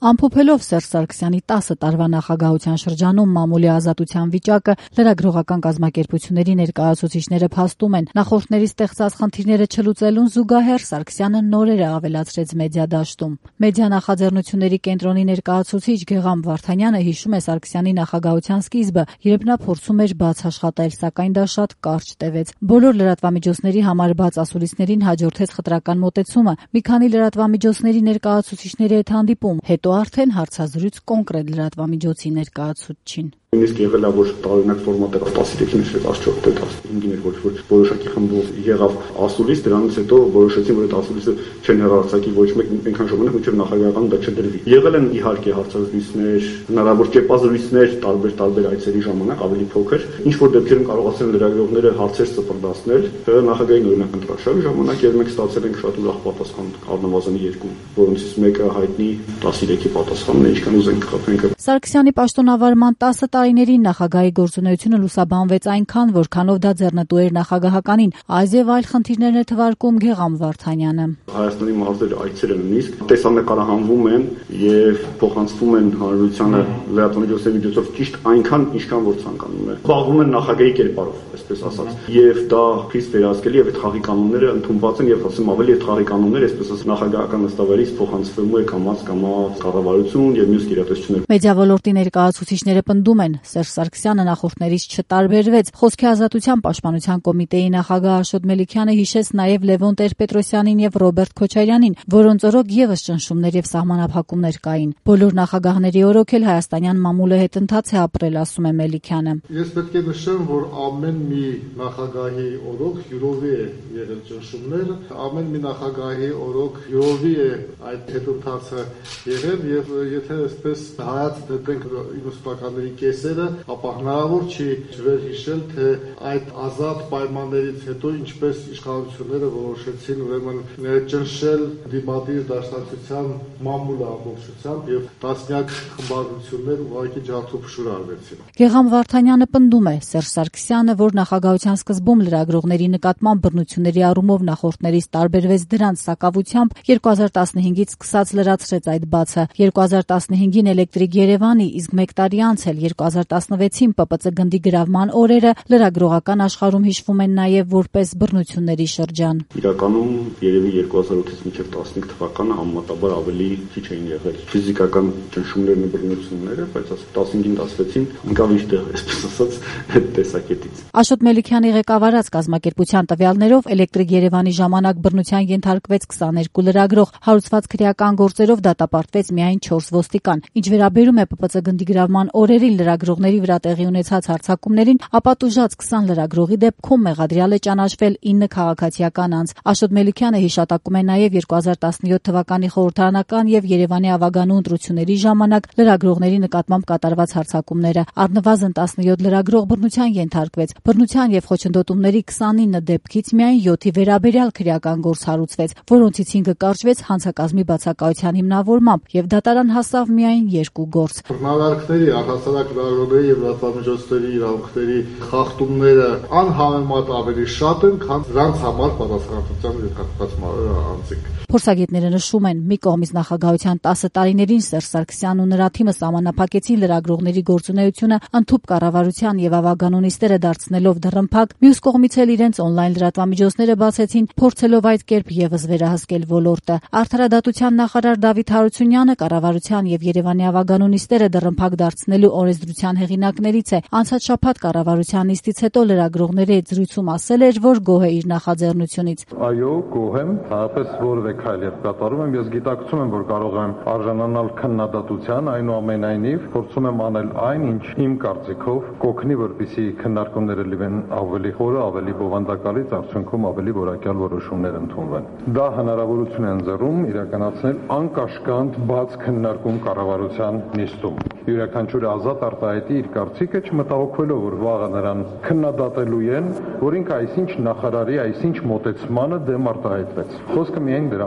Ամփոփելով Սերժ Սարգսյանի 10 տարվա նախագահության շրջանում մամուլի ազատության վիճակը, լրագրողական կազմակերպությունների ներկայացուցիչները փաստում են, նախորդների ստեղծած խնդիրները չլուծելուն զուգահեռ Սարգսյանը նորեր է ավելացրեց մեդիա դաշտում։ Մեդիա նախաձեռնությունների կենտրոնի ներկայացուցիչ Գեղամ Վարդանյանը հիշում է Սարգսյանի նախագահության սկիզբը, երբ նա փորձում էր բաց աշխատել, սակայն դա շատ կարճ տևեց։ Բոլոր լրատվամիջոցների համար բաց ասուլիսներին հաջորդեց խտրական մոտեցումը, մի քանի լրատվամիջոցների ներկայացուցիչների հետ հանդիպում, հետո արդեն հարցազրույց կոնկրետ լրատվամիջոցի ներկայացուցչին։ Նույնիսկ եղել է, որ տարօրինակ ֆորմատը 13-ին էր, 14-ը, 15-ին էր, որ որոշակի խմբով եղավ ասուլիս, դրանից հետո որոշեցին, որ այդ ասուլիսը չեն հեռարձակի ոչ մեկ այնքան ժամանակ, մինչև նախագահական դա չդրվի։ Եղել են իհարկե հարցազրույցներ, հնարավոր կեպազրույցներ տարբեր այցերի ժամանակ ավելի փոքր, ինչ որ դեպքերում կարողացել լրագրողները հարցեր սպրդացնել, նախագահային օրինակ ընտրաշարժի ժամանակ եւ մենք ստացել ենք շատ ուրախ պատասխան, առնվազն 2, որոնցից մեկը հայտնի 13-ի պատասխանն է, ինչքան ուզենք խփենք։ Սարգսյանի պաշտոնավարման 10 տարիներին նախագահի գործունեությունը լուսաբանվեց այնքան, որքանով դա ձեռնտու էր նախագահականին, այս եւ այլ խնդիրներն է թվարկում Գեղամ Վարդանյանը։ Հայաստանի մարզերը այցերը նույնիսկ տեսանկարահանվում են եւ փոխանցվում են հանրությանը լրատվամիջոցների միջոցով ճիշտ այնքան, ինչքան որ ցանկանում է։ Զբաղվում են նախագահի կերպարով, այսպես ասած, եւ դա խիստ վերահսկելի եւ այդ խաղի կանոնները ընդունված են եւ ասեմ ավելի այդ խաղի կանոնները, այսպես ասած, նախագահական նստավարից փոխանցվում է կամաց կառավարություն եւ մյուս գերատեսչություններ։ Մեդիա ոլորտի ներկայացուցիչները պնդում են, Սերժ Սարգսյանը նախորդներից չտարբերվեց։ Խոսքի ազատության պաշտպանության կոմիտեի նախագահ Աշոտ Մելիքյանը հիշեց նաեւ Լևոն Տեր-Պետրոսյանին եւ Ռոբերտ Քոչարյանին, որոնց օրոք եւս ճնշումներ եւ սահմանափակումներ կային։ Բոլոր նախագահների օրոք էլ հայաստանյան մամուլը հետընթաց է ապրել, ասում է Մելիքյանը։ Ես պետք է նշեմ, որ ամեն մի նախագահի օրոք յուրովի է եղել ճնշումներ, ամեն մի նախագահի օրոք յուրովի է այդ հետընթացը եղել եւ եթե այսպես հայաց դեպենք 90-ականների կեսերը, ապա հնարավոր չի չվերհիշել, թե այդ ազատ պայմաններից հետո ինչպես իշխանությունները որոշեցին ուրեմն ճնշել դիմադիր դաշնակցության մամուլը ամբողջությամբ եւ տասնյակ խմբագրություններ ուղղակի ջարդուփշուր արվեցին։ Գեղամ Վարդանյանը պնդում է, Սերժ Սարգսյանը, որ նախագահության սկզբում լրագրողների նկատմամբ բռնությունների առումով նախորդներից տարբերվեց դրանց սակավությամբ, 2015-ից սկսած լրացրեց այդ բացը։ 2015-ին Էլեկտրիկ Երևանի, իսկ 1 տարի անց էլ 2016-ին ՊՊՑ գնդի գրավման օրերը լրագրողական աշխարհում հիշվում են նաև որպես բռնությունների շրջան։ Իրականում երևի 2008-ից մինչև 15 թվականը համեմատաբար ավելի քիչ էին եղել ֆիզիկական ճնշումներն ու բռնությունները, բայց 15-ին 16-ին ընկավ իր տեղ, այսպես ասած, այդ տեսակետից։ Աշոտ Մելիքյանի ղեկավարած կազմակերպության տվյալներով Էլեկտրիկ Երևանի ժամանակ բռնության ենթարկվեց 22 լրագրող, հարուցված քրեական գործերով դատապարտվեց միայն 4 ոստիկան։ Ինչ վերաբերում է ՊՊՑ գնդի գրավման օրերին լրագրողների վրա տեղի ունեցած հարձակումներին, ապա տուժած 20 լրագրողի դեպքում մեղադրյալ է ճանաչվել 9 քաղաքացիական անձ։ Աշոտ Մելիքյանը հիշատակում է նաև 2017 թվականի խորհրդարանական եւ Երևանի ավագանու ընտրությունների ժամանակ լրագրողների նկատմամբ կատարված հարձակումները։ Առնվազն 17 լրագրող բռնության ենթարկվեց։ Բռնության եւ խոչընդոտումների 29 դեպքից միայն 7-ի վերաբերյալ քրեական գործ հարուցվեց, որոնցից 5-ը կարճվեց հանցակազմի բացակայության հիմնավորմամբ եւ դատարան հասավ միայն 2 գործ։ Բռնարարքների, առհասարակ լրագրողների եւ լրատվամիջոցների իրավունքների խախտումները անհամեմատ ավելի շատ են, քան դրանց համար պատասխանատվության ենթարկված անձինք։ Փորձագետները նշում են, մի կողմից նախագահության 10 տարիներին Սերժ Սարգսյանն ու նրա թիմը սահմանափակեցին լրագրողների գործունեությունը ընդհուպ կառավարության եւ ավագանու նիստերը դարձնելով դռնփակ, մյուս կողմից էլ իրենց օնլայն լրատվամիջոցները բացեցին, փորձելով այդ կերպ եւս վերահսկել ոլորտը։ Արդարադատության նախարար Դավիթ Հարությունյանը կառավարության եւ Երևանի ավագանու նիստերը դռնփակ դարձնելու օրենսդրության հեղինակներից է։ Անցած շաբաթ կառավարության նիստից հետո լրագրողների հետ զրույցում ասել էր, որ գոհ է իր նախաձեռնությունից։ Այո, գոհ եմ, հարաբերս որևէ քայլ երբ կատարում եմ, ես գիտակցում եմ, որ կարող եմ արժանանալ քննադատության, այնուամենայնիվ փորձում եմ անել այն, ինչ իմ կարծիքով կօգնի, որպեսզի քննարկումները լինեն ավելի խորը, ավելի բովանդակալից, արդյունքում ավելի որակյալ որոշումներ ընդունվեն։ Դա հնարավորություն է ընձեռում իրականացնել անկաշկանդ բաց քննարկում կառավարության նիստում։ Յուրաքանչյուր ազատ արտահայտի իր կարծիքը, չմտահոգվելով, որ վաղը նրան քննադատելու են, որ ինքը այսինչ նախարարի, այսինչ մոտեցմանը դեմ արտահայտվեց։ Խոսքը միայն դրան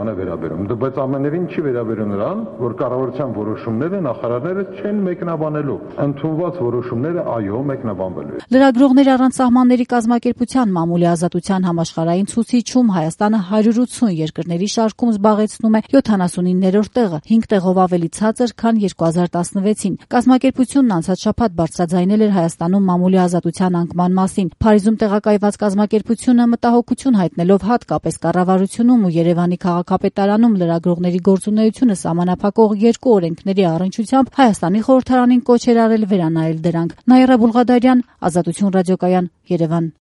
Հայաստանը վերաբերում։ Բայց ամենևին չի վերաբերում նրան, որ կառավարության որոշումները նախարարները չեն մեկնաբանելու։ Ընդունված որոշումները այո մեկնաբանվելու են։ Լրագրողներ առանց սահմանների կազմակերպության մամուլի ազատության համաշխարհային ցուցիչում Հայաստանը 180 երկրների շարքում զբաղեցնում է 79-րդ տեղը, 5 տեղով ավելի ցածր, քան 2016-ին։ Կազմակերպությունն անցած շաբաթ բարձրաձայնել էր Հայաստանում մամուլի ազատության անկման մասին։ Փարիզում տեղակայված կազմակերպությունը մտահոգություն հայտնելով հատկապես կառավարությունում ու Երևանի քաղաքապետարանում լրագրողների գործունեությունը սահմանափակող 2 օրենքների առնչությամբ Հայաստանի խորհրդարանին կոչ էր արել վերանայել դրանք։ Նաիրա Բուլղադարյան, Ազատություն ռադիոկայան, Երևան։